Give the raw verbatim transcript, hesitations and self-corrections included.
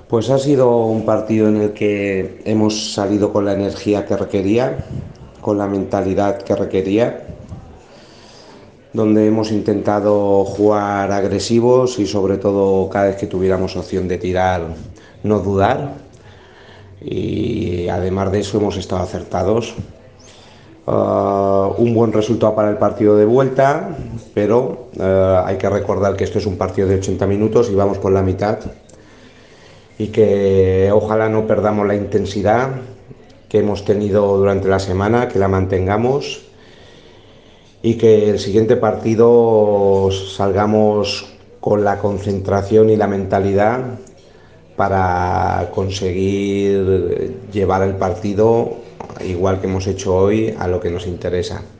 Pues ha sido un partido en el que hemos salido con la energía que requería, con la mentalidad que requería, donde hemos intentado jugar agresivos y sobre todo cada vez que tuviéramos opción de tirar no dudar, y además de eso hemos estado acertados. Uh, un buen resultado para el partido de vuelta, pero uh, hay que recordar que esto es un partido de ochenta minutos y vamos por la mitad, y que ojalá no perdamos la intensidad que hemos tenido durante la semana, que la mantengamos y que el siguiente partido salgamos con la concentración y la mentalidad para conseguir llevar el partido, igual que hemos hecho hoy, a lo que nos interesa.